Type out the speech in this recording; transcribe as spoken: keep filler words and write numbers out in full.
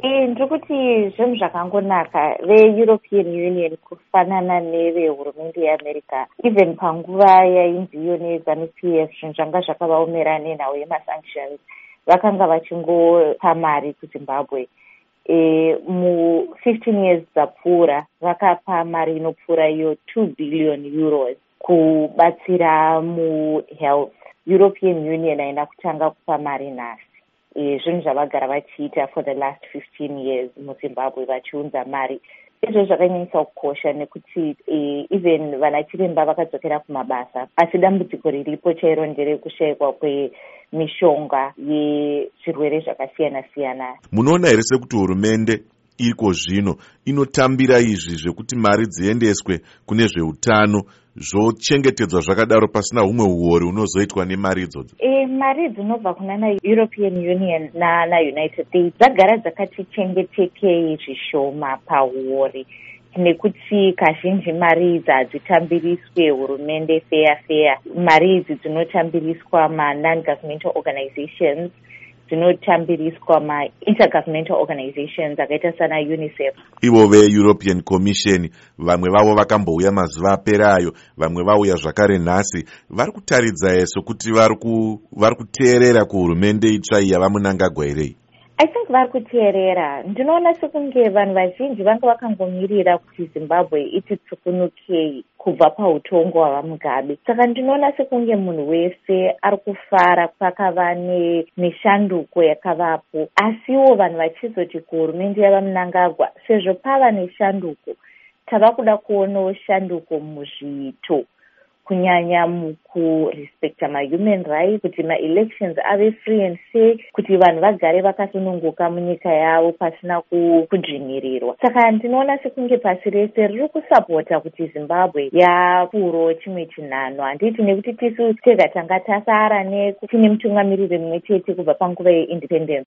ndiri kuti zvinhu zvakangonaka veeuropean union kufanana nevehurumende yeamerica even panguva yainzi iyo nezanup f zvinhu zvanga zvakavaomera nenhau yemasanctions vakanga vachingopa mari kuzimbabwe. E, mu fifteen years dzapfuura vakapa mari inopfuura iyo two billion euros kubatsira muhealth. European Union haina kutanga kupa mari nhasi. E, zvinhu zvavagara vachiita for the last fifteen years muzimbabwe vachiunza mari. Izvo zvakanyanyisa kukosha nekuti e, even vanachiremba vakadzokera kumabasa asi dambudziko riripo chairo nderekushayikwa kwemishonga yezvirwere zvakasiyana siyana. Munoona here sekuti hurumende iko zvino inotambira izvi zvekuti mari dziendeswe kune zveutano zvochengetedzwa zvakadaro pasina humwe uori unozoitwa nemari idzodzo? E, mari dzinobva kunana European Union nana United States dzagara dzakati chengetekei zvishoma pauori nekuti kazhinji mari idzi hadzitambiriswe hurumende fair fair. Mari idzi dzinotambiriswa ma-non-governmental organizations, dzinotambiriswa ma-intergovernmental organizations akaita sana UNICEF. Ivo ve-European Commission vamwe vavo vakambouya mazuva aperayo, vamwe vauya zvakare nhasi. Vari kutaridza yeso kuti vari kuteerera kuhurumende itsva iyi yavamunangagwa here? I think vari kuteerera. Ndinoona sekunge vanhu vazhinji vanga vakangomirira kuti Zimbabwe iti tsukunukei kubva pautongo hwaVamugabe. Saka ndinoona sekunge munhu wese ari kufara pakava neshanduko yakavapo. Asiwo vanhu vachizoti kuhurumende yavamunangagwa sezvo pava neshanduko tava kuda kuonawo shanduko muzviito, kunyanya mukurespecta ma-human rights, kuti ma-elections ave free and fair, kuti vanhu vagare vakasununguka munyika yavo pasina kudzvinyirirwa. Saka ndinoona sekunge pasi rese riri kusapota kuti Zimbabwe yapfuurawo chimwe chinhano. Handiti nekuti tisu tega tanga tasara netine mutungamiriri mumwe chete kubva panguva yeindependence.